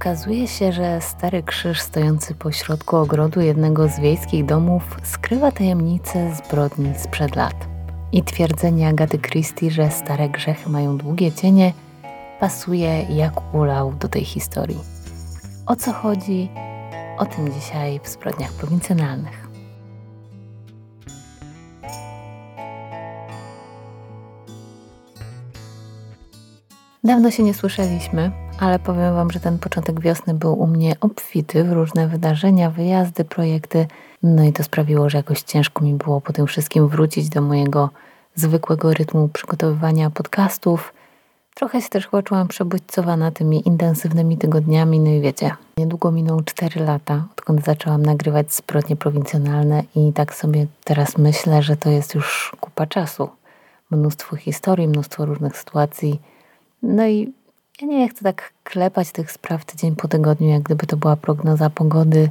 Okazuje się, że stary krzyż stojący pośrodku ogrodu jednego z wiejskich domów skrywa tajemnicę zbrodni sprzed lat. I twierdzenie Agaty Christie, że stare grzechy mają długie cienie, pasuje jak ulał do tej historii. O co chodzi? O tym dzisiaj w Zbrodniach Prowincjonalnych. Dawno się nie słyszeliśmy, ale powiem Wam, że ten początek wiosny był u mnie obfity w różne wydarzenia, wyjazdy, projekty. No i to sprawiło, że jakoś ciężko mi było po tym wszystkim wrócić do mojego zwykłego rytmu przygotowywania podcastów. Trochę się też chyba czułam przebodźcowana tymi intensywnymi tygodniami. No i wiecie, niedługo miną 4 lata, odkąd zaczęłam nagrywać Zbrodnie Prowincjonalne i tak sobie teraz myślę, że to jest już kupa czasu. Mnóstwo historii, mnóstwo różnych sytuacji. No i ja nie chcę tak klepać tych spraw tydzień po tygodniu, jak gdyby to była prognoza pogody,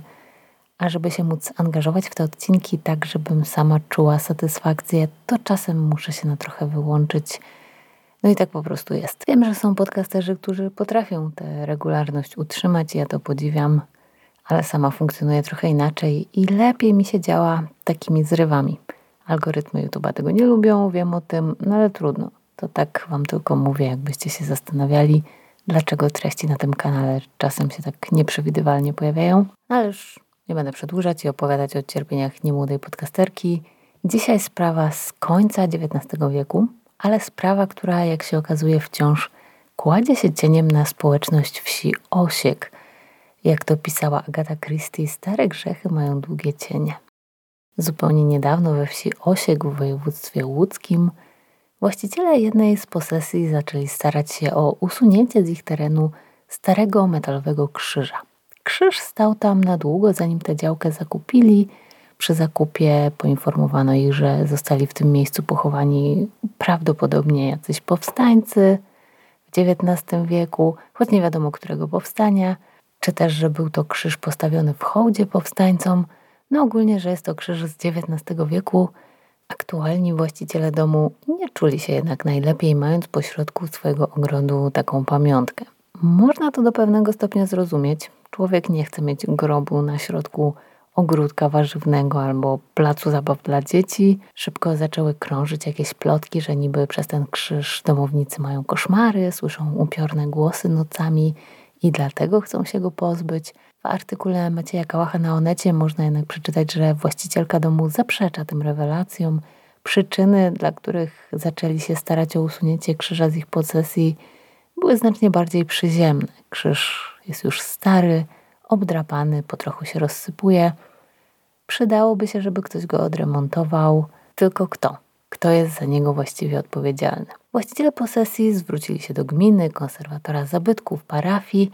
a żeby się móc angażować w te odcinki tak, żebym sama czuła satysfakcję, to czasem muszę się na trochę wyłączyć. No i tak po prostu jest. Wiem, że są podcasterzy, którzy potrafią tę regularność utrzymać, ja to podziwiam, ale sama funkcjonuję trochę inaczej i lepiej mi się działa takimi zrywami. Algorytmy YouTube'a tego nie lubią, wiem o tym, no ale trudno. To tak Wam tylko mówię, jakbyście się zastanawiali, dlaczego treści na tym kanale czasem się tak nieprzewidywalnie pojawiają. Ale już nie będę przedłużać i opowiadać o cierpieniach niemłodej podcasterki. Dzisiaj sprawa z końca XIX wieku, ale sprawa, która jak się okazuje wciąż kładzie się cieniem na społeczność wsi Osiek. Jak to pisała Agata Christie, stare grzechy mają długie cienie. Zupełnie niedawno we wsi Osiek w województwie łódzkim właściciele jednej z posesji zaczęli starać się o usunięcie z ich terenu starego metalowego krzyża. Krzyż stał tam na długo, zanim tę działkę zakupili. Przy zakupie poinformowano ich, że zostali w tym miejscu pochowani prawdopodobnie jacyś powstańcy w XIX wieku, choć nie wiadomo którego powstania, czy też, że był to krzyż postawiony w hołdzie powstańcom. No ogólnie, że jest to krzyż z XIX wieku. Aktualni właściciele domu nie czuli się jednak najlepiej, mając pośrodku swojego ogrodu taką pamiątkę. Można to do pewnego stopnia zrozumieć. Człowiek nie chce mieć grobu na środku ogródka warzywnego albo placu zabaw dla dzieci. Szybko zaczęły krążyć jakieś plotki, że niby przez ten krzyż domownicy mają koszmary, słyszą upiorne głosy nocami i dlatego chcą się go pozbyć. W artykule Macieja Kałacha na Onecie można jednak przeczytać, że właścicielka domu zaprzecza tym rewelacjom. Przyczyny, dla których zaczęli się starać o usunięcie krzyża z ich posesji, były znacznie bardziej przyziemne. Krzyż jest już stary, obdrapany, po trochu się rozsypuje. Przydałoby się, żeby ktoś go odremontował. Tylko kto? Kto jest za niego właściwie odpowiedzialny? Właściciele posesji zwrócili się do gminy, konserwatora zabytków, parafii,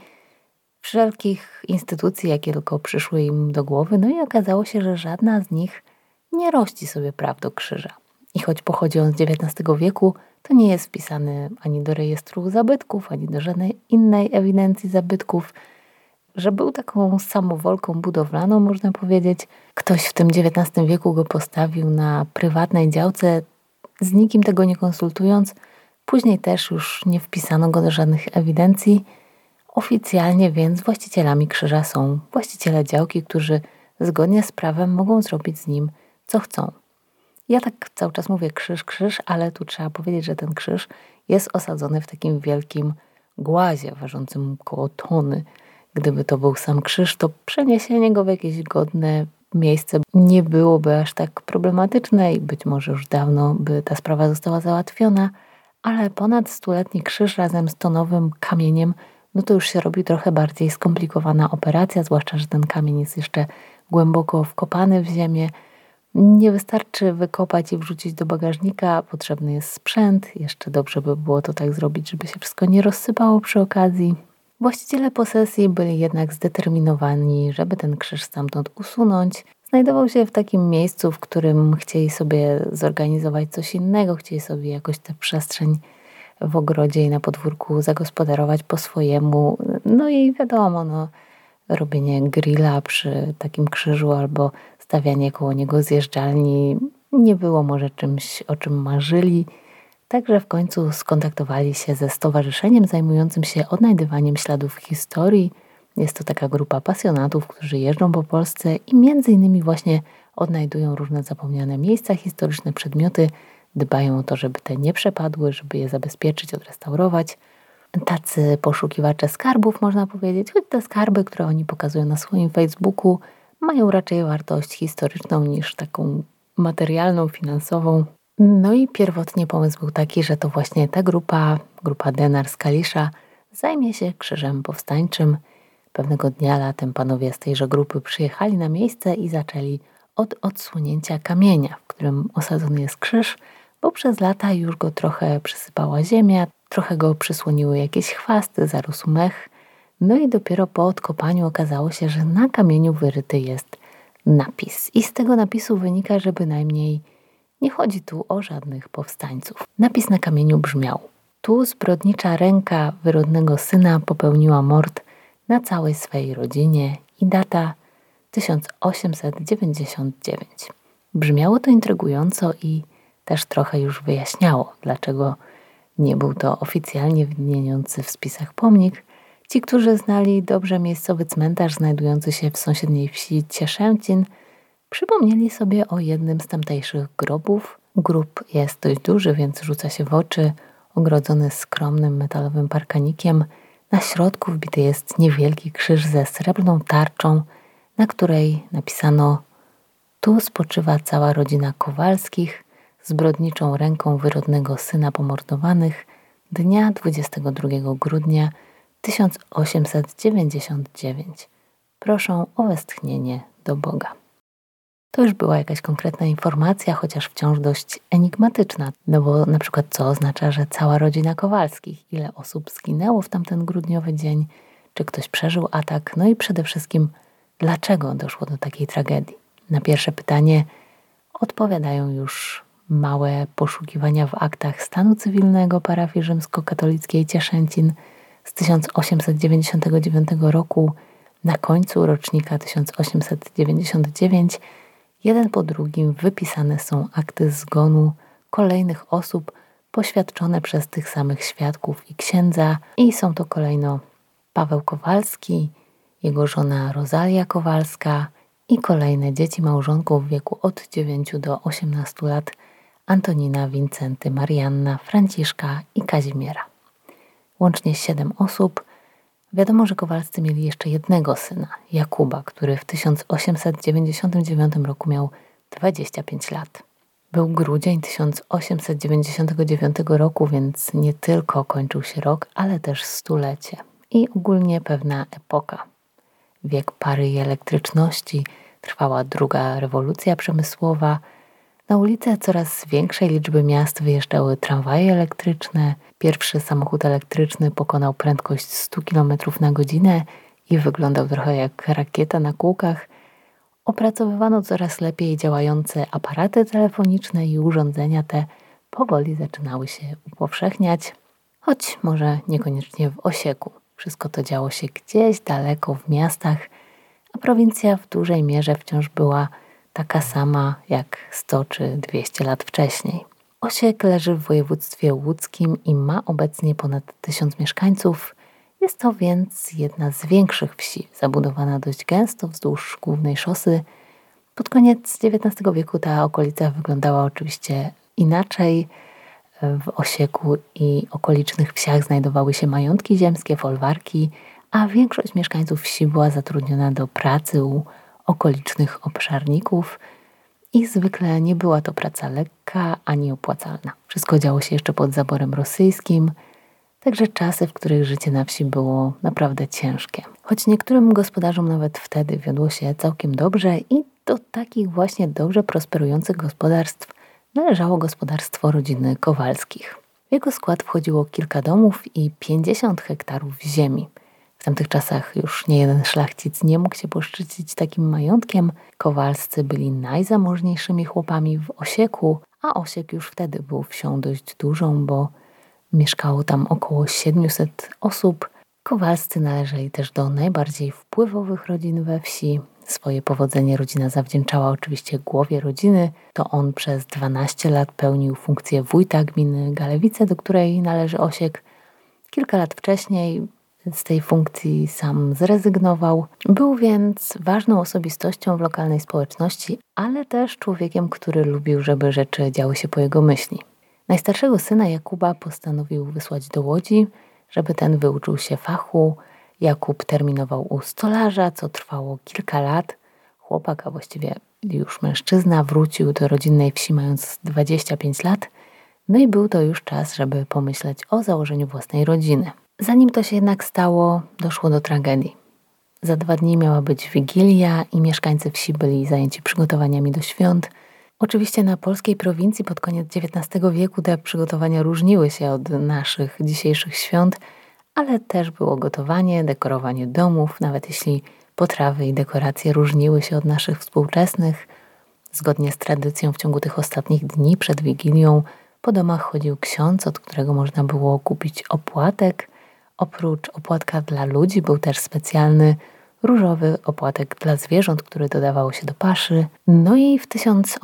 wszelkich instytucji, jakie tylko przyszły im do głowy, no i okazało się, że żadna z nich nie rości sobie praw do krzyża. I choć pochodzi on z XIX wieku, to nie jest wpisany ani do rejestru zabytków, ani do żadnej innej ewidencji zabytków, że był taką samowolką budowlaną, można powiedzieć. Ktoś w tym XIX wieku go postawił na prywatnej działce, z nikim tego nie konsultując. Później też już nie wpisano go do żadnych ewidencji. Oficjalnie więc właścicielami krzyża są właściciele działki, którzy zgodnie z prawem mogą zrobić z nim co chcą. Ja tak cały czas mówię krzyż, krzyż, ale tu trzeba powiedzieć, że ten krzyż jest osadzony w takim wielkim głazie ważącym około tony. Gdyby to był sam krzyż, to przeniesienie go w jakieś godne miejsce nie byłoby aż tak problematyczne i być może już dawno by ta sprawa została załatwiona, ale ponad 100-letni krzyż razem z tonowym kamieniem, no to już się robi trochę bardziej skomplikowana operacja, zwłaszcza, że ten kamień jest jeszcze głęboko wkopany w ziemię. Nie wystarczy wykopać i wrzucić do bagażnika, potrzebny jest sprzęt. Jeszcze dobrze by było to tak zrobić, żeby się wszystko nie rozsypało przy okazji. Właściciele posesji byli jednak zdeterminowani, żeby ten krzyż stamtąd usunąć. Znajdował się w takim miejscu, w którym chcieli sobie zorganizować coś innego, chcieli sobie jakoś tę przestrzeń w ogrodzie i na podwórku zagospodarować po swojemu. No i wiadomo, robienie grilla przy takim krzyżu albo stawianie koło niego zjeżdżalni nie było może czymś, o czym marzyli. Także w końcu skontaktowali się ze stowarzyszeniem zajmującym się odnajdywaniem śladów historii. Jest to taka grupa pasjonatów, którzy jeżdżą po Polsce i między innymi właśnie odnajdują różne zapomniane miejsca historyczne, przedmioty, dbają o to, żeby te nie przepadły, żeby je zabezpieczyć, odrestaurować. Tacy poszukiwacze skarbów, można powiedzieć, choć te skarby, które oni pokazują na swoim Facebooku, mają raczej wartość historyczną niż taką materialną, finansową. No i pierwotnie pomysł był taki, że to właśnie ta grupa Denar z Kalisza, zajmie się krzyżem powstańczym. Pewnego dnia latem panowie z tejże grupy przyjechali na miejsce i zaczęli od odsłonięcia kamienia, w którym osadzony jest krzyż, bo przez lata już go trochę przysypała ziemia, trochę go przysłoniły jakieś chwasty, zarósł mech. No i dopiero po odkopaniu okazało się, że na kamieniu wyryty jest napis. I z tego napisu wynika, że bynajmniej nie chodzi tu o żadnych powstańców. Napis na kamieniu brzmiał: tu zbrodnicza ręka wyrodnego syna popełniła mord na całej swej rodzinie i data 1899. Brzmiało to intrygująco i też trochę już wyjaśniało, dlaczego nie był to oficjalnie widniejący w spisach pomnik. Ci, którzy znali dobrze miejscowy cmentarz znajdujący się w sąsiedniej wsi Cieszęcin, przypomnieli sobie o jednym z tamtejszych grobów. Grób jest dość duży, więc rzuca się w oczy, ogrodzony skromnym metalowym parkanikiem. Na środku wbity jest niewielki krzyż ze srebrną tarczą, na której napisano: tu spoczywa cała rodzina Kowalskich, zbrodniczą ręką wyrodnego syna pomordowanych dnia 22 grudnia 1899. Proszę o westchnienie do Boga. To już była jakaś konkretna informacja, chociaż wciąż dość enigmatyczna, no bo na przykład co oznacza, że cała rodzina Kowalskich, ile osób zginęło w tamten grudniowy dzień, czy ktoś przeżył atak, no i przede wszystkim dlaczego doszło do takiej tragedii. Na pierwsze pytanie odpowiadają już małe poszukiwania w aktach stanu cywilnego parafii rzymskokatolickiej Cieszęcin z 1899 roku. Na końcu rocznika 1899 jeden po drugim wypisane są akty zgonu kolejnych osób poświadczone przez tych samych świadków i księdza. I są to kolejno Paweł Kowalski, jego żona Rozalia Kowalska i kolejne dzieci małżonków w wieku od 9 do 18 lat: Antonina, Wincenty, Marianna, Franciszka i Kazimiera. Łącznie 7 osób. Wiadomo, że Kowalscy mieli jeszcze jednego syna, Jakuba, który w 1899 roku miał 25 lat. Był grudzień 1899 roku, więc nie tylko kończył się rok, ale też stulecie i ogólnie pewna epoka. Wiek pary i elektryczności, trwała druga rewolucja przemysłowa. Na ulice coraz większej liczby miast wyjeżdżały tramwaje elektryczne. Pierwszy samochód elektryczny pokonał prędkość 100 km na godzinę i wyglądał trochę jak rakieta na kółkach. Opracowywano coraz lepiej działające aparaty telefoniczne i urządzenia te powoli zaczynały się upowszechniać, choć może niekoniecznie w Osieku. Wszystko to działo się gdzieś daleko w miastach, a prowincja w dużej mierze wciąż była taka sama jak 100 czy 200 lat wcześniej. Osiek leży w województwie łódzkim i ma obecnie ponad 1000 mieszkańców. Jest to więc jedna z większych wsi, zabudowana dość gęsto wzdłuż głównej szosy. Pod koniec XIX wieku ta okolica wyglądała oczywiście inaczej. W Osieku i okolicznych wsiach znajdowały się majątki ziemskie, folwarki, a większość mieszkańców wsi była zatrudniona do pracy u okolicznych obszarników i zwykle nie była to praca lekka ani opłacalna. Wszystko działo się jeszcze pod zaborem rosyjskim, także czasy, w których życie na wsi było naprawdę ciężkie. Choć niektórym gospodarzom nawet wtedy wiodło się całkiem dobrze i do takich właśnie dobrze prosperujących gospodarstw należało gospodarstwo rodziny Kowalskich. W jego skład wchodziło kilka domów i 50 hektarów ziemi. W tamtych czasach już niejeden szlachcic nie mógł się poszczycić takim majątkiem. Kowalscy byli najzamożniejszymi chłopami w Osieku, a Osiek już wtedy był wsią dość dużą, bo mieszkało tam około 700 osób. Kowalscy należeli też do najbardziej wpływowych rodzin we wsi. Swoje powodzenie rodzina zawdzięczała oczywiście głowie rodziny. To on przez 12 lat pełnił funkcję wójta gminy Galewice, do której należy Osiek. Kilka lat wcześniej z tej funkcji sam zrezygnował. Był więc ważną osobistością w lokalnej społeczności, ale też człowiekiem, który lubił, żeby rzeczy działy się po jego myśli. Najstarszego syna Jakuba postanowił wysłać do Łodzi, żeby ten wyuczył się fachu. Jakub terminował u stolarza, co trwało kilka lat. Chłopak, a właściwie już mężczyzna, wrócił do rodzinnej wsi mając 25 lat. No i był to już czas, żeby pomyśleć o założeniu własnej rodziny. Zanim to się jednak stało, doszło do tragedii. Za 2 dni miała być Wigilia i mieszkańcy wsi byli zajęci przygotowaniami do świąt. Oczywiście na polskiej prowincji pod koniec XIX wieku te przygotowania różniły się od naszych dzisiejszych świąt, ale też było gotowanie, dekorowanie domów, nawet jeśli potrawy i dekoracje różniły się od naszych współczesnych. Zgodnie z tradycją w ciągu tych ostatnich dni przed Wigilią po domach chodził ksiądz, od którego można było kupić opłatek. Oprócz opłatka dla ludzi był też specjalny różowy opłatek dla zwierząt, który dodawało się do paszy. No i w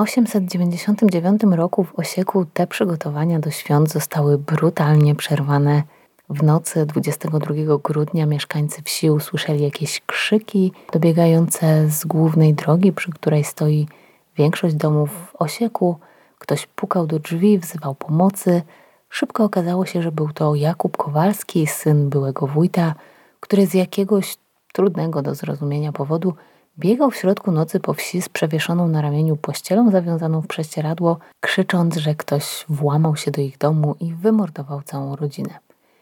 1899 roku w Osieku te przygotowania do świąt zostały brutalnie przerwane. W nocy 22 grudnia mieszkańcy wsi usłyszeli jakieś krzyki dobiegające z głównej drogi, przy której stoi większość domów w Osieku. Ktoś pukał do drzwi, wzywał pomocy. Szybko okazało się, że był to Jakub Kowalski, syn byłego wójta, który z jakiegoś trudnego do zrozumienia powodu biegał w środku nocy po wsi z przewieszoną na ramieniu pościelą zawiązaną w prześcieradło, krzycząc, że ktoś włamał się do ich domu i wymordował całą rodzinę.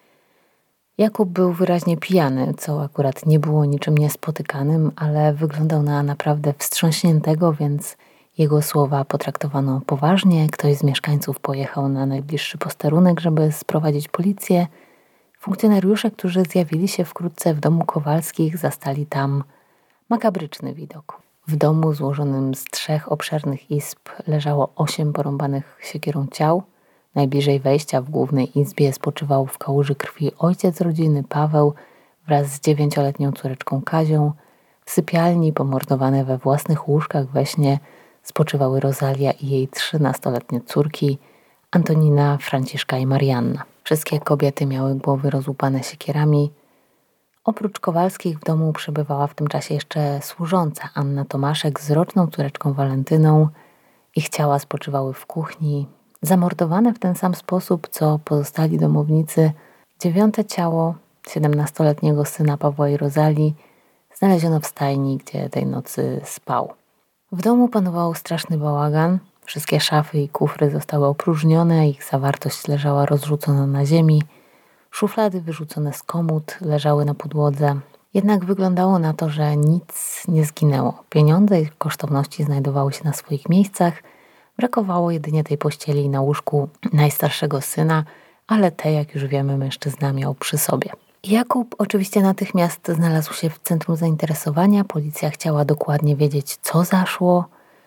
Jakub był wyraźnie pijany, co akurat nie było niczym niespotykanym, ale wyglądał na naprawdę wstrząśniętego, więc jego słowa potraktowano poważnie. Ktoś z mieszkańców pojechał na najbliższy posterunek, żeby sprowadzić policję. Funkcjonariusze, którzy zjawili się wkrótce w domu Kowalskich, zastali tam makabryczny widok. W domu złożonym z 3 obszernych izb leżało 8 porąbanych siekierą ciał. Najbliżej wejścia w głównej izbie spoczywał w kałuży krwi ojciec rodziny Paweł wraz z 9-letnią córeczką Kazią. W sypialni, pomordowane we własnych łóżkach we śnie, spoczywały Rozalia i jej 13-letnie córki Antonina, Franciszka i Marianna. Wszystkie kobiety miały głowy rozłupane siekierami. Oprócz Kowalskich w domu przebywała w tym czasie jeszcze służąca Anna Tomaszek z roczną córeczką Walentyną. Ich ciała spoczywały w kuchni, zamordowane w ten sam sposób, co pozostali domownicy. 9. ciało 17-letniego syna Pawła i Rozalii znaleziono w stajni, gdzie tej nocy spał. W domu panował straszny bałagan. Wszystkie szafy i kufry zostały opróżnione, ich zawartość leżała rozrzucona na ziemi. Szuflady wyrzucone z komód leżały na podłodze. Jednak wyglądało na to, że nic nie zginęło. Pieniądze i kosztowności znajdowały się na swoich miejscach. Brakowało jedynie tej pościeli na łóżku najstarszego syna, ale te, jak już wiemy, mężczyzna miał przy sobie. Jakub oczywiście natychmiast znalazł się w centrum zainteresowania. Policja chciała dokładnie wiedzieć, co zaszło.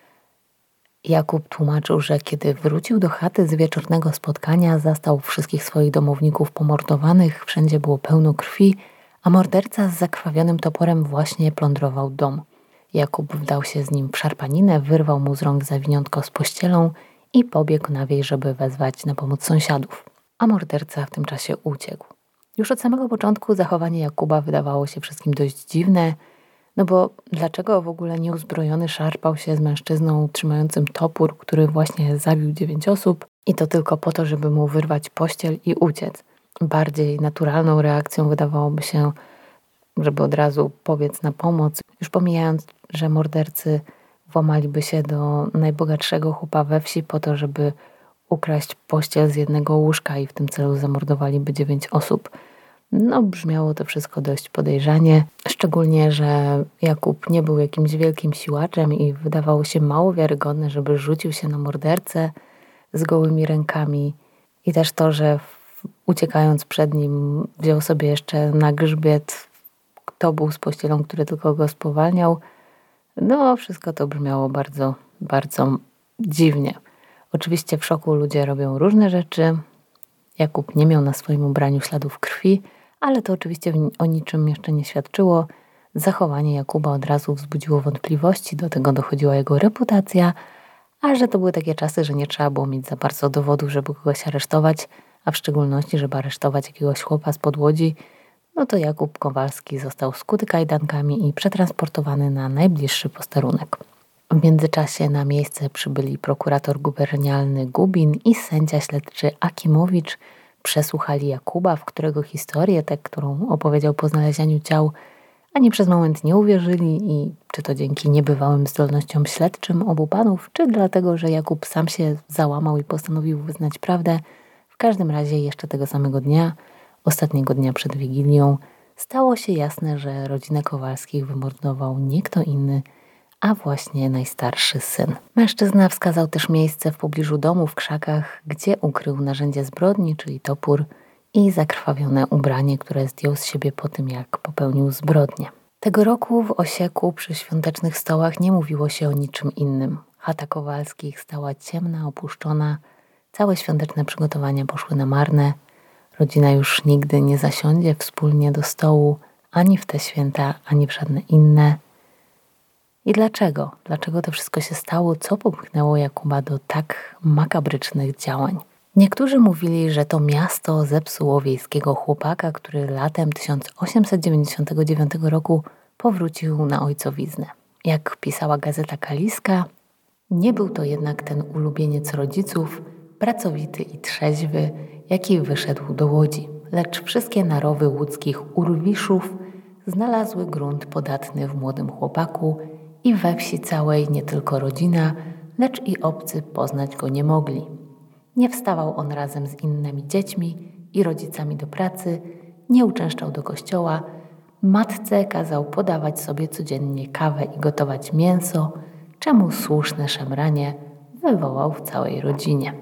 Jakub tłumaczył, że kiedy wrócił do chaty z wieczornego spotkania, zastał wszystkich swoich domowników pomordowanych, wszędzie było pełno krwi, a morderca z zakrwawionym toporem właśnie plądrował dom. Jakub wdał się z nim w szarpaninę, wyrwał mu z rąk zawiniątko z pościelą i pobiegł na wieś, żeby wezwać na pomoc sąsiadów. A morderca w tym czasie uciekł. Już od samego początku zachowanie Jakuba wydawało się wszystkim dość dziwne, no bo dlaczego w ogóle nieuzbrojony szarpał się z mężczyzną trzymającym topór, który właśnie zabił 9 osób i to tylko po to, żeby mu wyrwać pościel i uciec. Bardziej naturalną reakcją wydawałoby się, żeby od razu pobiec na pomoc, już pomijając, że mordercy włamaliby się do najbogatszego chłopa we wsi po to, żeby ukraść pościel z jednego łóżka i w tym celu zamordowaliby 9 osób. No, brzmiało to wszystko dość podejrzanie, szczególnie, że Jakub nie był jakimś wielkim siłaczem i wydawało się mało wiarygodne, żeby rzucił się na mordercę z gołymi rękami. I też to, że uciekając przed nim wziął sobie jeszcze na grzbiet tobuł z pościelą, który tylko go spowalniał. No, wszystko to brzmiało bardzo, bardzo dziwnie. Oczywiście w szoku ludzie robią różne rzeczy. Jakub nie miał na swoim ubraniu śladów krwi, ale to oczywiście o niczym jeszcze nie świadczyło. Zachowanie Jakuba od razu wzbudziło wątpliwości, do tego dochodziła jego reputacja, a że to były takie czasy, że nie trzeba było mieć za bardzo dowodów, żeby kogoś aresztować, a w szczególności, żeby aresztować jakiegoś chłopa spod Łodzi, no to Jakub Kowalski został skuty kajdankami i przetransportowany na najbliższy posterunek. W międzyczasie na miejsce przybyli prokurator gubernialny Gubin i sędzia śledczy Akimowicz. Przesłuchali Jakuba, w którego historię, tę, którą opowiedział po znalezieniu ciał, ani przez moment nie uwierzyli i czy to dzięki niebywałym zdolnościom śledczym obu panów, czy dlatego, że Jakub sam się załamał i postanowił wyznać prawdę, w każdym razie jeszcze tego samego dnia, ostatniego dnia przed Wigilią, stało się jasne, że rodzinę Kowalskich wymordował nie kto inny, a właśnie najstarszy syn. Mężczyzna wskazał też miejsce w pobliżu domu w krzakach, gdzie ukrył narzędzie zbrodni, czyli topór i zakrwawione ubranie, które zdjął z siebie po tym, jak popełnił zbrodnię. Tego roku w Osieku przy świątecznych stołach nie mówiło się o niczym innym. Chata Kowalskich stała ciemna, opuszczona. Całe świąteczne przygotowania poszły na marne. Rodzina już nigdy nie zasiądzie wspólnie do stołu, ani w te święta, ani w żadne inne. I dlaczego? Dlaczego to wszystko się stało? Co popchnęło Jakuba do tak makabrycznych działań? Niektórzy mówili, że to miasto zepsuło wiejskiego chłopaka, który latem 1899 roku powrócił na ojcowiznę. Jak pisała gazeta Kaliska, nie był to jednak ten ulubieniec rodziców, pracowity i trzeźwy, jaki wyszedł do Łodzi, lecz wszystkie narowy łódzkich urwiszów znalazły grunt podatny w młodym chłopaku i we wsi całej nie tylko rodzina, lecz i obcy poznać go nie mogli. Nie wstawał on razem z innymi dziećmi i rodzicami do pracy, nie uczęszczał do kościoła, matce kazał podawać sobie codziennie kawę i gotować mięso, czemu słuszne szemranie wywołał w całej rodzinie.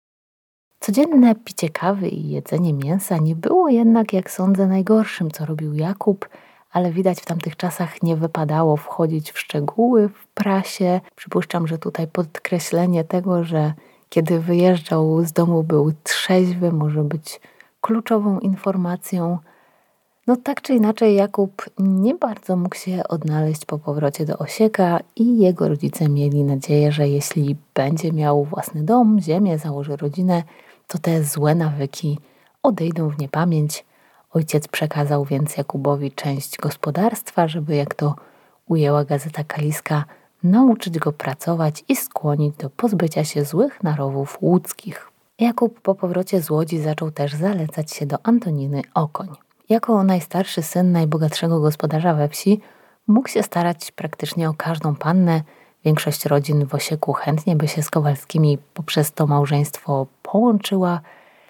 Codzienne picie kawy i jedzenie mięsa nie było jednak, jak sądzę, najgorszym, co robił Jakub, ale widać w tamtych czasach nie wypadało wchodzić w szczegóły w prasie. Przypuszczam, że tutaj podkreślenie tego, że kiedy wyjeżdżał z domu był trzeźwy, może być kluczową informacją. No tak czy inaczej Jakub nie bardzo mógł się odnaleźć po powrocie do Osieka i jego rodzice mieli nadzieję, że jeśli będzie miał własny dom, ziemię, założy rodzinę, to te złe nawyki odejdą w niepamięć. Ojciec przekazał więc Jakubowi część gospodarstwa, żeby, jak to ujęła gazeta Kaliska, nauczyć go pracować i skłonić do pozbycia się złych narowów łódzkich. Jakub po powrocie z Łodzi zaczął też zalecać się do Antoniny Okoń. Jako najstarszy syn najbogatszego gospodarza we wsi mógł się starać praktycznie o każdą pannę. Większość rodzin w Osieku chętnie by się z Kowalskimi poprzez to małżeństwo połączyła,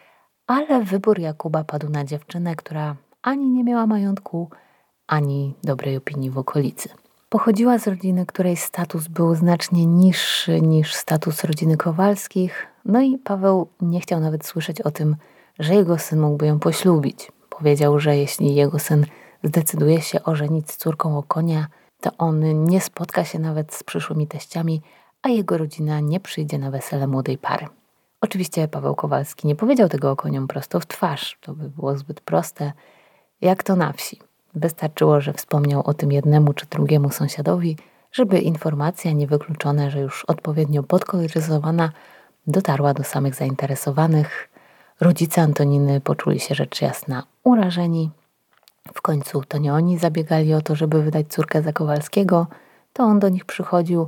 ale wybór Jakuba padł na dziewczynę, która ani nie miała majątku, ani dobrej opinii w okolicy. Pochodziła z rodziny, której status był znacznie niższy niż status rodziny Kowalskich, no i Paweł nie chciał nawet słyszeć o tym, że jego syn mógłby ją poślubić. Powiedział, że jeśli jego syn zdecyduje się ożenić z córką Okonia, to on nie spotka się nawet z przyszłymi teściami, a jego rodzina nie przyjdzie na wesele młodej pary. Oczywiście Paweł Kowalski nie powiedział tego Okoniom prosto w twarz, to by było zbyt proste, jak to na wsi. Wystarczyło, że wspomniał o tym jednemu czy drugiemu sąsiadowi, żeby informacja niewykluczona, że już odpowiednio podkoloryzowana, dotarła do samych zainteresowanych. Rodzice Antoniny poczuli się rzecz jasna urażeni. W końcu to nie oni zabiegali o to, żeby wydać córkę za Kowalskiego, to on do nich przychodził.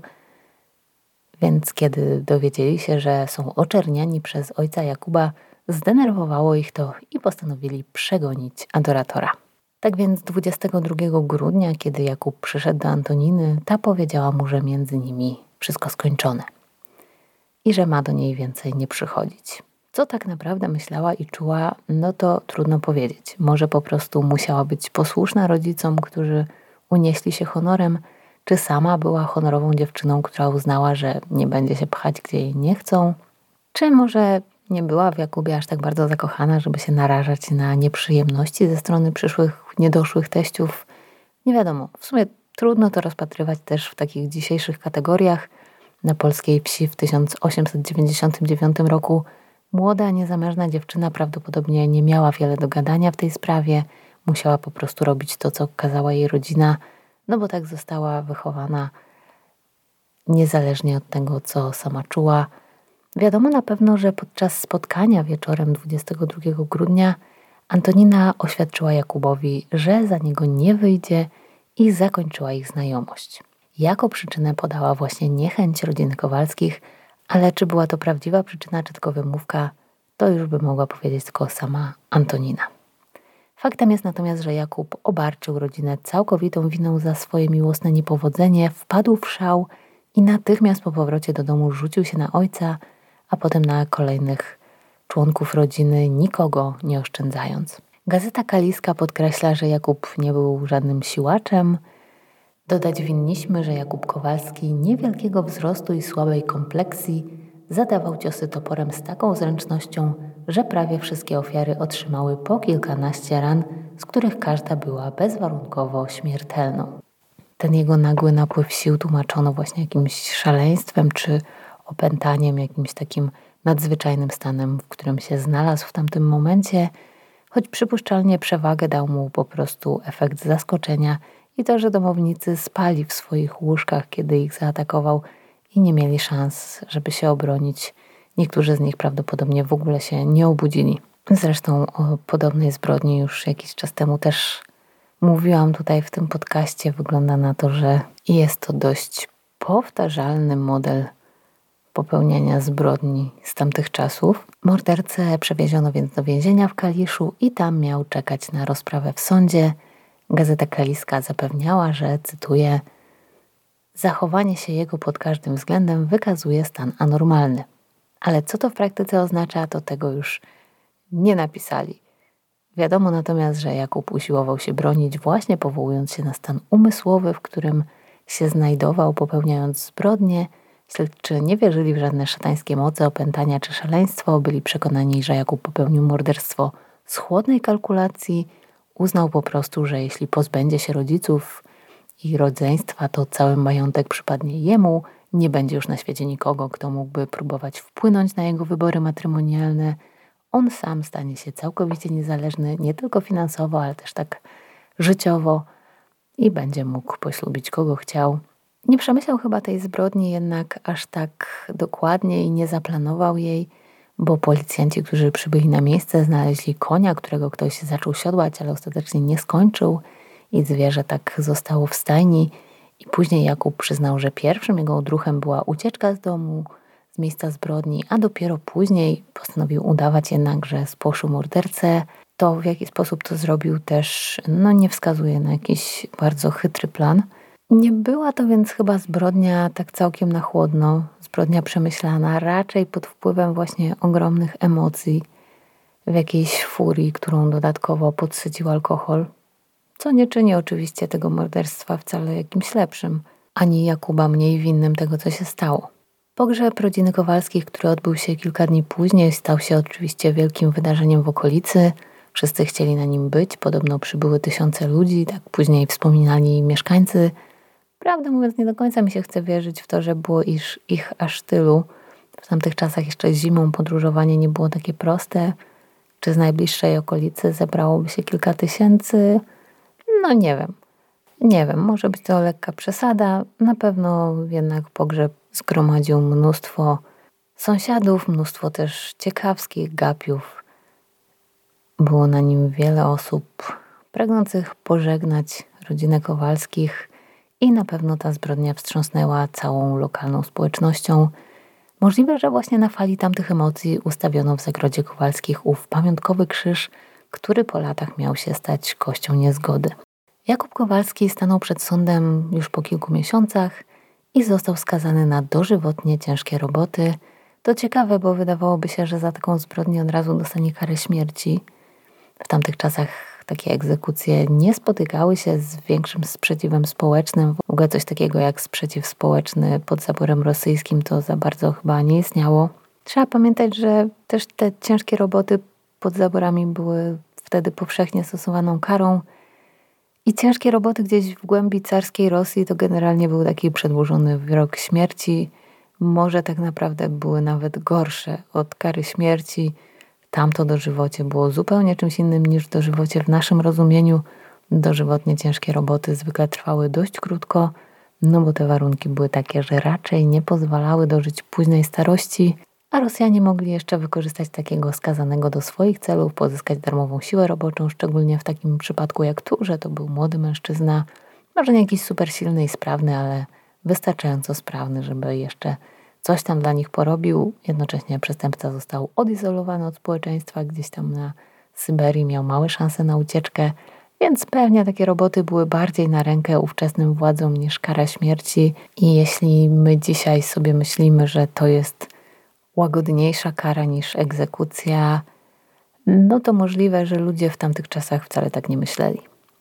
Więc kiedy dowiedzieli się, że są oczerniani przez ojca Jakuba, zdenerwowało ich to i postanowili przegonić adoratora. Tak więc 22 grudnia, kiedy Jakub przyszedł do Antoniny, ta powiedziała mu, że między nimi wszystko skończone i że ma do niej więcej nie przychodzić. Co tak naprawdę myślała i czuła, no to trudno powiedzieć. Może po prostu musiała być posłuszna rodzicom, którzy unieśli się honorem, czy sama była honorową dziewczyną, która uznała, że nie będzie się pchać, gdzie jej nie chcą, czy może nie była w Jakubie aż tak bardzo zakochana, żeby się narażać na nieprzyjemności ze strony przyszłych, niedoszłych teściów. Nie wiadomo, w sumie trudno to rozpatrywać też w takich dzisiejszych kategoriach. Na polskiej wsi w 1899 roku młoda, niezamężna dziewczyna prawdopodobnie nie miała wiele do gadania w tej sprawie. Musiała po prostu robić to, co kazała jej rodzina, no bo tak została wychowana niezależnie od tego, co sama czuła. Wiadomo na pewno, że podczas spotkania wieczorem 22 grudnia Antonina oświadczyła Jakubowi, że za niego nie wyjdzie i zakończyła ich znajomość. Jako przyczynę podała właśnie niechęć rodziny Kowalskich, ale czy była to prawdziwa przyczyna, czy tylko wymówka, to już by mogła powiedzieć tylko sama Antonina. Faktem jest natomiast, że Jakub obarczył rodzinę całkowitą winą za swoje miłosne niepowodzenie, wpadł w szał i natychmiast po powrocie do domu rzucił się na ojca, a potem na kolejnych członków rodziny, nikogo nie oszczędzając. Gazeta Kaliska podkreśla, że Jakub nie był żadnym siłaczem. Dodać winniśmy, że Jakub Kowalski, niewielkiego wzrostu i słabej kompleksji, zadawał ciosy toporem z taką zręcznością, że prawie wszystkie ofiary otrzymały po kilkanaście ran, z których każda była bezwarunkowo śmiertelną. Ten jego nagły napływ sił tłumaczono właśnie jakimś szaleństwem czy opętaniem, jakimś takim nadzwyczajnym stanem, w którym się znalazł w tamtym momencie, choć przypuszczalnie przewagę dał mu po prostu efekt zaskoczenia i to, że domownicy spali w swoich łóżkach, kiedy ich zaatakował i nie mieli szans, żeby się obronić. Niektórzy z nich prawdopodobnie w ogóle się nie obudzili. Zresztą o podobnej zbrodni już jakiś czas temu też mówiłam tutaj w tym podcaście. Wygląda na to, że jest to dość powtarzalny model popełniania zbrodni z tamtych czasów. Mordercę przewieziono więc do więzienia w Kaliszu i tam miał czekać na rozprawę w sądzie. Gazeta Kaliska zapewniała, że, cytuję, zachowanie się jego pod każdym względem wykazuje stan anormalny. Ale co to w praktyce oznacza, to tego już nie napisali. Wiadomo natomiast, że Jakub usiłował się bronić właśnie powołując się na stan umysłowy, w którym się znajdował, popełniając zbrodnie. Śledczy nie wierzyli w żadne szatańskie moce, opętania czy szaleństwo. Byli przekonani, że Jakub popełnił morderstwo z chłodnej kalkulacji. Uznał po prostu, że jeśli pozbędzie się rodziców i rodzeństwa, to cały majątek przypadnie jemu. Nie będzie już na świecie nikogo, kto mógłby próbować wpłynąć na jego wybory matrymonialne. On sam stanie się całkowicie niezależny, nie tylko finansowo, ale też tak życiowo i będzie mógł poślubić kogo chciał. Nie przemyślał chyba tej zbrodni jednak aż tak dokładnie i nie zaplanował jej, bo policjanci, którzy przybyli na miejsce, znaleźli konia, którego ktoś zaczął siodłać, ale ostatecznie nie skończył i zwierzę tak zostało w stajni. I później Jakub przyznał, że pierwszym jego odruchem była ucieczka z domu, z miejsca zbrodni, a dopiero później postanowił udawać jednak, że spłoszył mordercę. To, w jaki sposób to zrobił, też nie wskazuje na jakiś bardzo chytry plan. Nie była to więc chyba zbrodnia tak całkiem na chłodno, zbrodnia przemyślana, raczej pod wpływem właśnie ogromnych emocji, w jakiejś furii, którą dodatkowo podsycił alkohol, co nie czyni oczywiście tego morderstwa wcale jakimś lepszym, ani Jakuba mniej winnym tego, co się stało. Pogrzeb rodziny Kowalskich, który odbył się kilka dni później, stał się oczywiście wielkim wydarzeniem w okolicy. Wszyscy chcieli na nim być, podobno przybyły tysiące ludzi, tak później wspominali mieszkańcy. Prawdę mówiąc, nie do końca mi się chce wierzyć w to, że było ich aż tylu. W tamtych czasach jeszcze zimą podróżowanie nie było takie proste. Czy z najbliższej okolicy zebrałoby się kilka tysięcy? Nie wiem. Nie wiem, może być to lekka przesada. Na pewno jednak pogrzeb zgromadził mnóstwo sąsiadów, mnóstwo też ciekawskich gapiów. Było na nim wiele osób pragnących pożegnać rodzinę Kowalskich i na pewno ta zbrodnia wstrząsnęła całą lokalną społecznością. Możliwe, że właśnie na fali tamtych emocji ustawiono w zagrodzie Kowalskich ów pamiątkowy krzyż, który po latach miał się stać kością niezgody. Jakub Kowalski stanął przed sądem już po kilku miesiącach i został skazany na dożywotnie ciężkie roboty. To ciekawe, bo wydawałoby się, że za taką zbrodnię od razu dostanie karę śmierci. W tamtych czasach takie egzekucje nie spotykały się z większym sprzeciwem społecznym. W ogóle coś takiego jak sprzeciw społeczny pod zaborem rosyjskim to za bardzo chyba nie istniało. Trzeba pamiętać, że też te ciężkie roboty pod zaborami były wtedy powszechnie stosowaną karą. I ciężkie roboty gdzieś w głębi carskiej Rosji to generalnie był taki przedłużony wyrok śmierci. Może tak naprawdę były nawet gorsze od kary śmierci. Tamto dożywocie było zupełnie czymś innym niż dożywocie w naszym rozumieniu. Dożywotnie ciężkie roboty zwykle trwały dość krótko, bo te warunki były takie, że raczej nie pozwalały dożyć późnej starości. a Rosjanie mogli jeszcze wykorzystać takiego skazanego do swoich celów, pozyskać darmową siłę roboczą, szczególnie w takim przypadku jak tu, że to był młody mężczyzna, może nie jakiś super silny i sprawny, ale wystarczająco sprawny, żeby jeszcze coś tam dla nich porobił. Jednocześnie przestępca został odizolowany od społeczeństwa, gdzieś tam na Syberii miał małe szanse na ucieczkę, więc pewnie takie roboty były bardziej na rękę ówczesnym władzom niż kara śmierci. I jeśli my dzisiaj sobie myślimy, że to jest łagodniejsza kara niż egzekucja, no to możliwe, że ludzie w tamtych czasach wcale tak nie myśleli.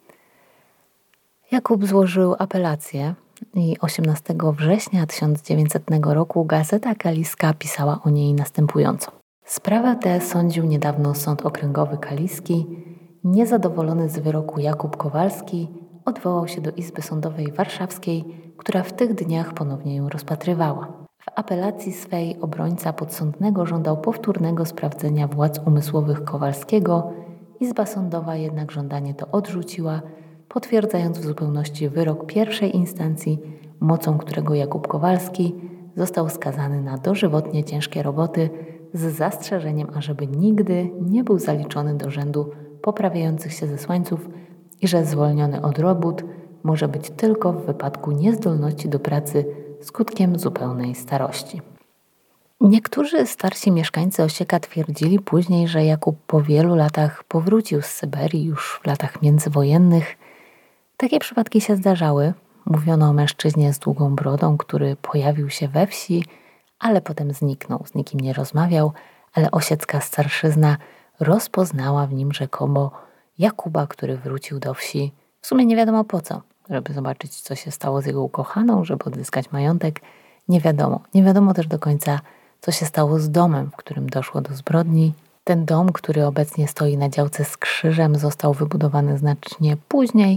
Jakub złożył apelację i 18 września 1900 roku Gazeta Kaliska pisała o niej następująco. Sprawę tę sądził niedawno Sąd Okręgowy Kaliski. Niezadowolony z wyroku Jakub Kowalski odwołał się do Izby Sądowej Warszawskiej, która w tych dniach ponownie ją rozpatrywała. W apelacji swej obrońca podsądnego żądał powtórnego sprawdzenia władz umysłowych Kowalskiego. Izba Sądowa jednak żądanie to odrzuciła, potwierdzając w zupełności wyrok pierwszej instancji, mocą którego Jakub Kowalski został skazany na dożywotnie ciężkie roboty z zastrzeżeniem, ażeby nigdy nie był zaliczony do rzędu poprawiających się zesłańców i że zwolniony od robót może być tylko w wypadku niezdolności do pracy skutkiem zupełnej starości. Niektórzy starsi mieszkańcy Osieka twierdzili później, że Jakub po wielu latach powrócił z Syberii już w latach międzywojennych. Takie przypadki się zdarzały. Mówiono o mężczyźnie z długą brodą, który pojawił się we wsi, ale potem zniknął. Z nikim nie rozmawiał, ale osiecka starszyzna rozpoznała w nim rzekomo Jakuba, który wrócił do wsi. W sumie nie wiadomo po co. Żeby zobaczyć, co się stało z jego ukochaną, żeby odzyskać majątek. Nie wiadomo. Nie wiadomo też do końca, co się stało z domem, w którym doszło do zbrodni. Ten dom, który obecnie stoi na działce z krzyżem, został wybudowany znacznie później,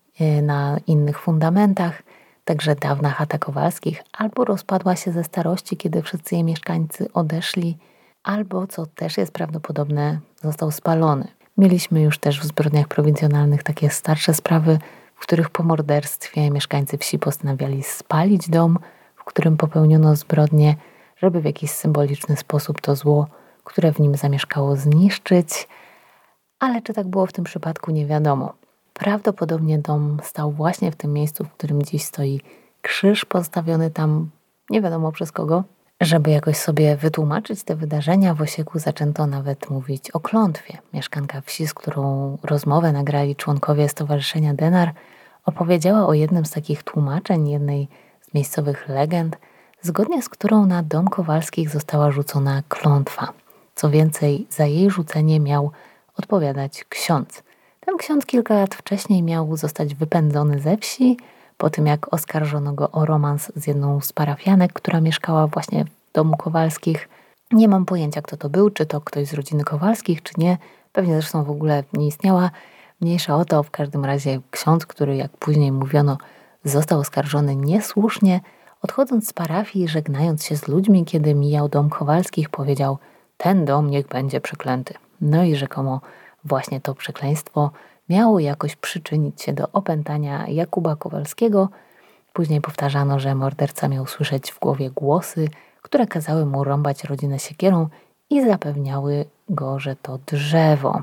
na innych fundamentach. Także dawna chata Kowalskich albo rozpadła się ze starości, kiedy wszyscy jej mieszkańcy odeszli, albo, co też jest prawdopodobne, został spalony. Mieliśmy już też w zbrodniach prowincjonalnych takie starsze sprawy, w których po morderstwie mieszkańcy wsi postanawiali spalić dom, w którym popełniono zbrodnię, żeby w jakiś symboliczny sposób to zło, które w nim zamieszkało, zniszczyć. Ale czy tak było w tym przypadku, nie wiadomo. Prawdopodobnie dom stał właśnie w tym miejscu, w którym dziś stoi krzyż postawiony tam, nie wiadomo przez kogo. Żeby jakoś sobie wytłumaczyć te wydarzenia, w Osieku zaczęto nawet mówić o klątwie. Mieszkanka wsi, z którą rozmowę nagrali członkowie Stowarzyszenia Denar, opowiedziała o jednym z takich tłumaczeń, jednej z miejscowych legend, zgodnie z którą na dom Kowalskich została rzucona klątwa. Co więcej, za jej rzucenie miał odpowiadać ksiądz. Ten ksiądz kilka lat wcześniej miał zostać wypędzony ze wsi, po tym jak oskarżono go o romans z jedną z parafianek, która mieszkała właśnie w domu Kowalskich. Nie mam pojęcia, kto to był, czy to ktoś z rodziny Kowalskich, czy nie. Pewnie zresztą w ogóle nie istniała. Mniejsza o to, w każdym razie ksiądz, który, jak później mówiono, został oskarżony niesłusznie, odchodząc z parafii i żegnając się z ludźmi, kiedy mijał dom Kowalskich, powiedział: ten dom niech będzie przeklęty. No i rzekomo właśnie to przekleństwo miało jakoś przyczynić się do opętania Jakuba Kowalskiego. Później powtarzano, że morderca miał słyszeć w głowie głosy, które kazały mu rąbać rodzinę siekierą i zapewniały go, że to drzewo.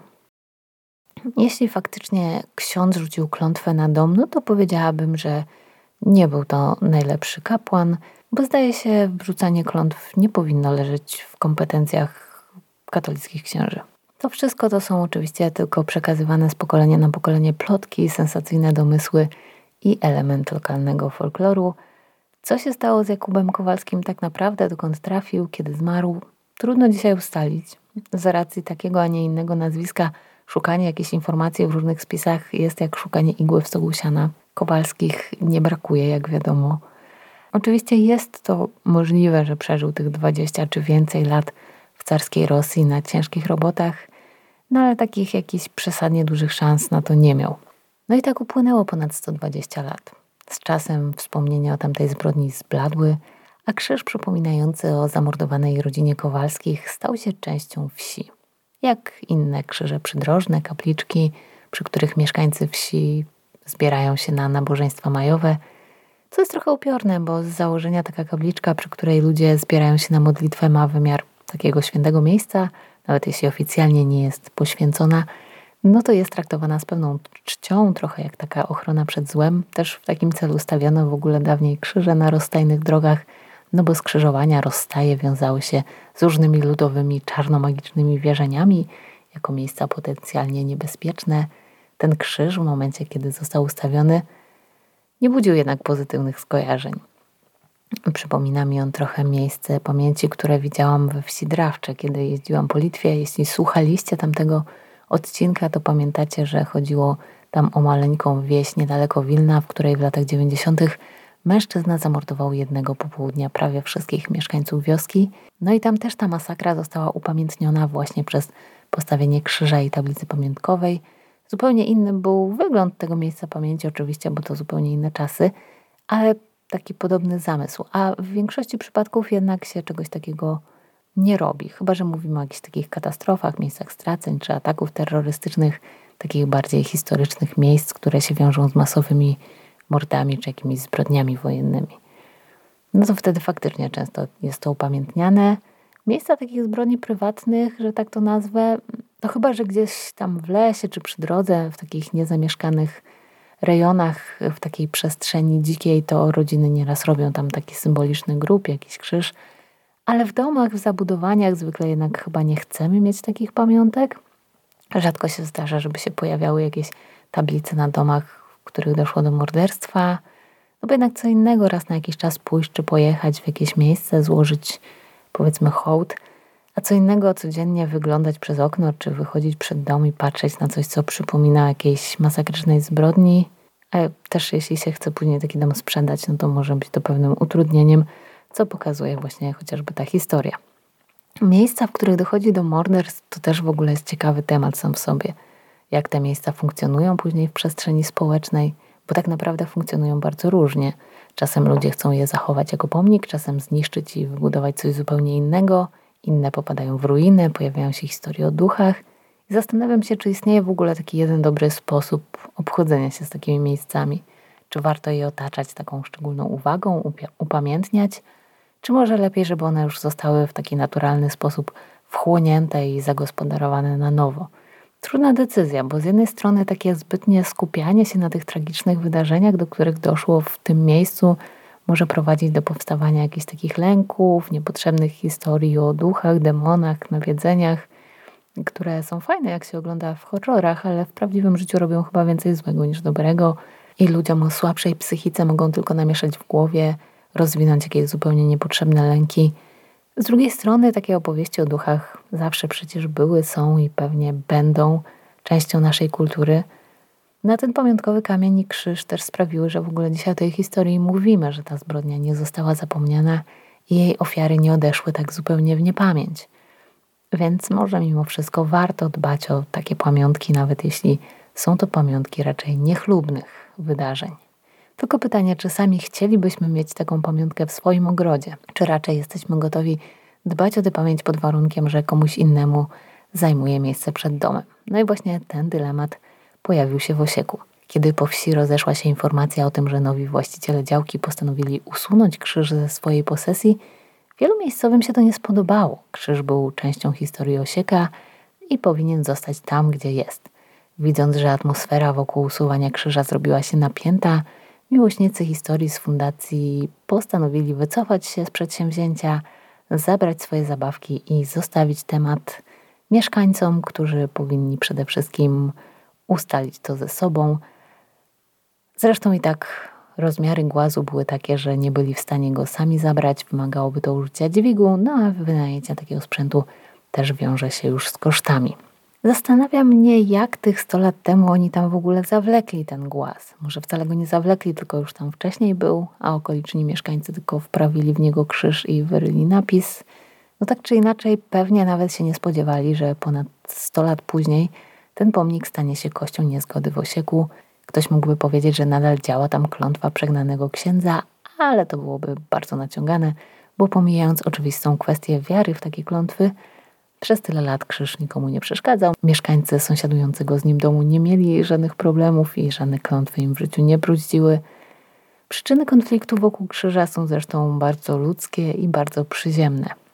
Jeśli faktycznie ksiądz rzucił klątwę na dom, no to powiedziałabym, że nie był to najlepszy kapłan, bo zdaje się, wrzucanie klątw nie powinno leżeć w kompetencjach katolickich księży. To wszystko to są oczywiście tylko przekazywane z pokolenia na pokolenie plotki, sensacyjne domysły i element lokalnego folkloru. Co się stało z Jakubem Kowalskim tak naprawdę, dokąd trafił, kiedy zmarł, trudno dzisiaj ustalić. Z racji takiego, a nie innego nazwiska szukanie jakiejś informacji w różnych spisach jest jak szukanie igły w stogu siana. Kowalskich nie brakuje, jak wiadomo. Oczywiście jest to możliwe, że przeżył tych 20 czy więcej lat w carskiej Rosji na ciężkich robotach, no ale takich jakichś przesadnie dużych szans na to nie miał. No i tak upłynęło ponad 120 lat. Z czasem wspomnienia o tamtej zbrodni zbladły, a krzyż przypominający o zamordowanej rodzinie Kowalskich stał się częścią wsi. Jak inne krzyże przydrożne, kapliczki, przy których mieszkańcy wsi zbierają się na nabożeństwa majowe, co jest trochę upiorne, bo z założenia taka kapliczka, przy której ludzie zbierają się na modlitwę, ma wymiar takiego świętego miejsca, nawet jeśli oficjalnie nie jest poświęcona, no to jest traktowana z pewną czcią, trochę jak taka ochrona przed złem. Też w takim celu stawiano w ogóle dawniej krzyże na rozstajnych drogach, no bo skrzyżowania, rozstaje wiązały się z różnymi ludowymi, czarnomagicznymi wierzeniami, jako miejsca potencjalnie niebezpieczne. Ten krzyż w momencie, kiedy został ustawiony, nie budził jednak pozytywnych skojarzeń. Przypomina mi on trochę miejsce pamięci, które widziałam we wsi Drawcze, kiedy jeździłam po Litwie. Jeśli słuchaliście tamtego odcinka, to pamiętacie, że chodziło tam o maleńką wieś niedaleko Wilna, w której w latach 90. mężczyzna zamordował jednego popołudnia prawie wszystkich mieszkańców wioski. No i tam też ta masakra została upamiętniona właśnie przez postawienie krzyża i tablicy pamiątkowej. Zupełnie inny był wygląd tego miejsca pamięci oczywiście, bo to zupełnie inne czasy, ale taki podobny zamysł. A w większości przypadków jednak się czegoś takiego nie robi. Chyba że mówimy o jakichś takich katastrofach, miejscach straceń czy ataków terrorystycznych, takich bardziej historycznych miejsc, które się wiążą z masowymi mordami czy jakimiś zbrodniami wojennymi. No to wtedy faktycznie często jest to upamiętniane. Miejsca takich zbrodni prywatnych, że tak to nazwę, to chyba że gdzieś tam w lesie czy przy drodze, w takich niezamieszkanych rejonach, w takiej przestrzeni dzikiej, to rodziny nieraz robią tam taki symboliczny grób, jakiś krzyż, ale w domach, w zabudowaniach zwykle jednak chyba nie chcemy mieć takich pamiątek. Rzadko się zdarza, żeby się pojawiały jakieś tablice na domach, w których doszło do morderstwa. No bo jednak co innego raz na jakiś czas pójść czy pojechać w jakieś miejsce, złożyć powiedzmy hołd, a co innego codziennie wyglądać przez okno czy wychodzić przed dom i patrzeć na coś, co przypomina jakiejś masakrycznej zbrodni. A też jeśli się chce później taki dom sprzedać, no to może być to pewnym utrudnieniem, co pokazuje właśnie chociażby ta historia. Miejsca, w których dochodzi do morderstw, to też w ogóle jest ciekawy temat sam w sobie. Jak te miejsca funkcjonują później w przestrzeni społecznej, bo tak naprawdę funkcjonują bardzo różnie. Czasem ludzie chcą je zachować jako pomnik, czasem zniszczyć i wybudować coś zupełnie innego. Inne popadają w ruiny, pojawiają się historie o duchach. I zastanawiam się, czy istnieje w ogóle taki jeden dobry sposób obchodzenia się z takimi miejscami. Czy warto je otaczać taką szczególną uwagą, upamiętniać? Czy może lepiej, żeby one już zostały w taki naturalny sposób wchłonięte i zagospodarowane na nowo? Trudna decyzja, bo z jednej strony takie zbytnie skupianie się na tych tragicznych wydarzeniach, do których doszło w tym miejscu, może prowadzić do powstawania jakichś takich lęków, niepotrzebnych historii o duchach, demonach, nawiedzeniach, które są fajne, jak się ogląda w horrorach, ale w prawdziwym życiu robią chyba więcej złego niż dobrego i ludziom o słabszej psychice mogą tylko namieszać w głowie, rozwinąć jakieś zupełnie niepotrzebne lęki. Z drugiej strony takie opowieści o duchach zawsze przecież były, są i pewnie będą częścią naszej kultury. Na ten pamiątkowy kamień i krzyż też sprawiły, że w ogóle dzisiaj o tej historii mówimy, że ta zbrodnia nie została zapomniana i jej ofiary nie odeszły tak zupełnie w niepamięć. Więc może mimo wszystko warto dbać o takie pamiątki, nawet jeśli są to pamiątki raczej niechlubnych wydarzeń. Tylko pytanie, czy sami chcielibyśmy mieć taką pamiątkę w swoim ogrodzie, czy raczej jesteśmy gotowi dbać o tę pamięć pod warunkiem, że komuś innemu zajmuje miejsce przed domem. No i właśnie ten dylemat pojawił się w Osieku. Kiedy po wsi rozeszła się informacja o tym, że nowi właściciele działki postanowili usunąć krzyż ze swojej posesji, wielu miejscowym się to nie spodobało. Krzyż był częścią historii Osieka i powinien zostać tam, gdzie jest. Widząc, że atmosfera wokół usuwania krzyża zrobiła się napięta, miłośnicy historii z fundacji postanowili wycofać się z przedsięwzięcia, zabrać swoje zabawki i zostawić temat mieszkańcom, którzy powinni przede wszystkim ustalić to ze sobą. Zresztą i tak rozmiary głazu były takie, że nie byli w stanie go sami zabrać, wymagałoby to użycia dźwigu, no a wynajęcie takiego sprzętu też wiąże się już z kosztami. Zastanawia mnie, jak tych 100 lat temu oni tam w ogóle zawlekli ten głaz. Może wcale go nie zawlekli, tylko już tam wcześniej był, a okoliczni mieszkańcy tylko wprawili w niego krzyż i wyryli napis. No tak czy inaczej, pewnie nawet się nie spodziewali, że ponad 100 lat później ten pomnik stanie się kością niezgody w Osieku. Ktoś mógłby powiedzieć, że nadal działa tam klątwa przegnanego księdza, ale to byłoby bardzo naciągane, bo pomijając oczywistą kwestię wiary w takie klątwy, przez tyle lat krzyż nikomu nie przeszkadzał. Mieszkańcy sąsiadującego z nim domu nie mieli żadnych problemów i żadne klątwy im w życiu nie bruździły. Przyczyny konfliktu wokół krzyża są zresztą bardzo ludzkie i bardzo przyziemne.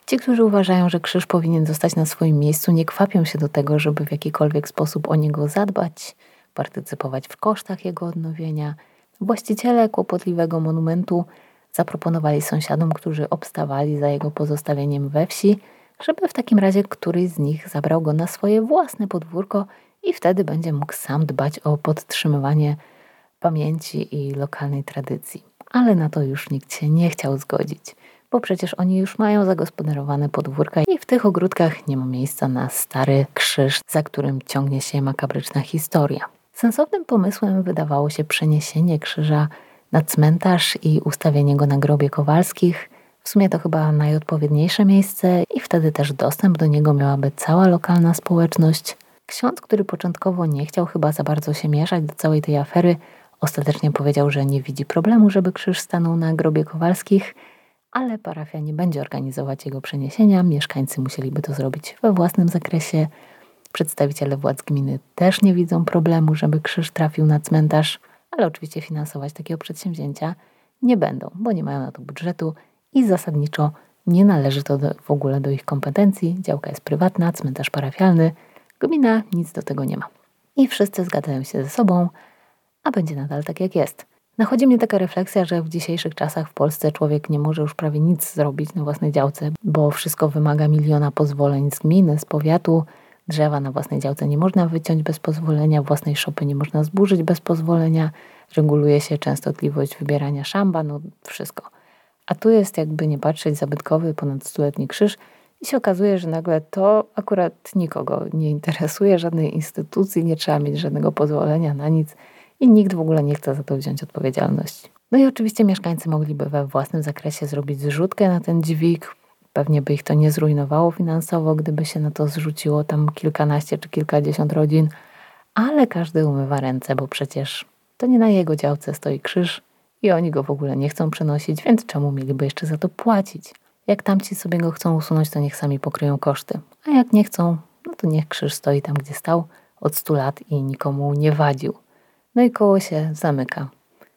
Ci, którzy uważają, że krzyż powinien zostać na swoim miejscu, nie kwapią się do tego, żeby w jakikolwiek sposób o niego zadbać, partycypować w kosztach jego odnowienia. Właściciele kłopotliwego monumentu zaproponowali sąsiadom, którzy obstawali za jego pozostawieniem we wsi, żeby w takim razie któryś z nich zabrał go na swoje własne podwórko i wtedy będzie mógł sam dbać o podtrzymywanie pamięci i lokalnej tradycji. Ale na to już nikt się nie chciał zgodzić, bo przecież oni już mają zagospodarowane podwórka i w tych ogródkach nie ma miejsca na stary krzyż, za którym ciągnie się makabryczna historia. Sensownym pomysłem wydawało się przeniesienie krzyża na cmentarz i ustawienie go na grobie Kowalskich. W sumie to chyba najodpowiedniejsze miejsce i wtedy też dostęp do niego miałaby cała lokalna społeczność. Ksiądz, który początkowo nie chciał chyba za bardzo się mieszać do całej tej afery, ostatecznie powiedział, że nie widzi problemu, żeby krzyż stanął na grobie Kowalskich, ale parafia nie będzie organizować jego przeniesienia, mieszkańcy musieliby to zrobić we własnym zakresie. Przedstawiciele władz gminy też nie widzą problemu, żeby krzyż trafił na cmentarz, ale oczywiście finansować takiego przedsięwzięcia nie będą, bo nie mają na to budżetu i zasadniczo nie należy to w ogóle do ich kompetencji. Działka jest prywatna, cmentarz parafialny, gmina nic do tego nie ma. I wszyscy zgadzają się ze sobą, a będzie nadal tak jak jest. Nachodzi mnie taka refleksja, że w dzisiejszych czasach w Polsce człowiek nie może już prawie nic zrobić na własnej działce, bo wszystko wymaga miliona pozwoleń z gminy, z powiatu. Drzewa na własnej działce nie można wyciąć bez pozwolenia, własnej szopy nie można zburzyć bez pozwolenia, reguluje się częstotliwość wybierania szamba, no wszystko. A tu jest, jakby nie patrzeć, zabytkowy ponad 100-letni krzyż i się okazuje, że nagle to akurat nikogo nie interesuje, żadnej instytucji, nie trzeba mieć żadnego pozwolenia na nic i nikt w ogóle nie chce za to wziąć odpowiedzialności. No i oczywiście mieszkańcy mogliby we własnym zakresie zrobić zrzutkę na ten dźwig. Pewnie by ich to nie zrujnowało finansowo, gdyby się na to zrzuciło tam kilkanaście czy kilkadziesiąt rodzin, ale każdy umywa ręce, bo przecież to nie na jego działce stoi krzyż i oni go w ogóle nie chcą przenosić, więc czemu mieliby jeszcze za to płacić? Jak tamci sobie go chcą usunąć, to niech sami pokryją koszty, a jak nie chcą, no to niech krzyż stoi tam, gdzie stał od 100 lat i nikomu nie wadził. No i koło się zamyka.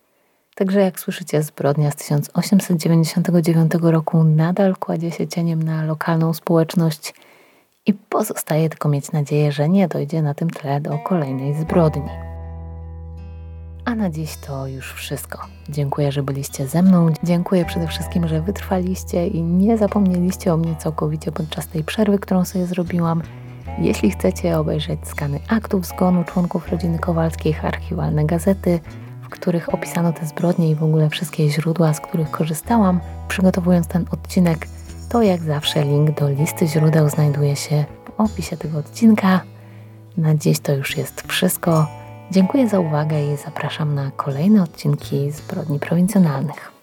Także jak słyszycie, zbrodnia z 1899 roku nadal kładzie się cieniem na lokalną społeczność i pozostaje tylko mieć nadzieję, że nie dojdzie na tym tle do kolejnej zbrodni. A na dziś to już wszystko. Dziękuję, że byliście ze mną. Dziękuję przede wszystkim, że wytrwaliście i nie zapomnieliście o mnie całkowicie podczas tej przerwy, którą sobie zrobiłam. Jeśli chcecie obejrzeć skany aktów zgonu członków rodziny Kowalskich, archiwalne gazety, w których opisano te zbrodnie i w ogóle wszystkie źródła, z których korzystałam, przygotowując ten odcinek, to jak zawsze link do listy źródeł znajduje się w opisie tego odcinka. Na dziś to już jest wszystko. Dziękuję za uwagę i zapraszam na kolejne odcinki Zbrodni Prowincjonalnych.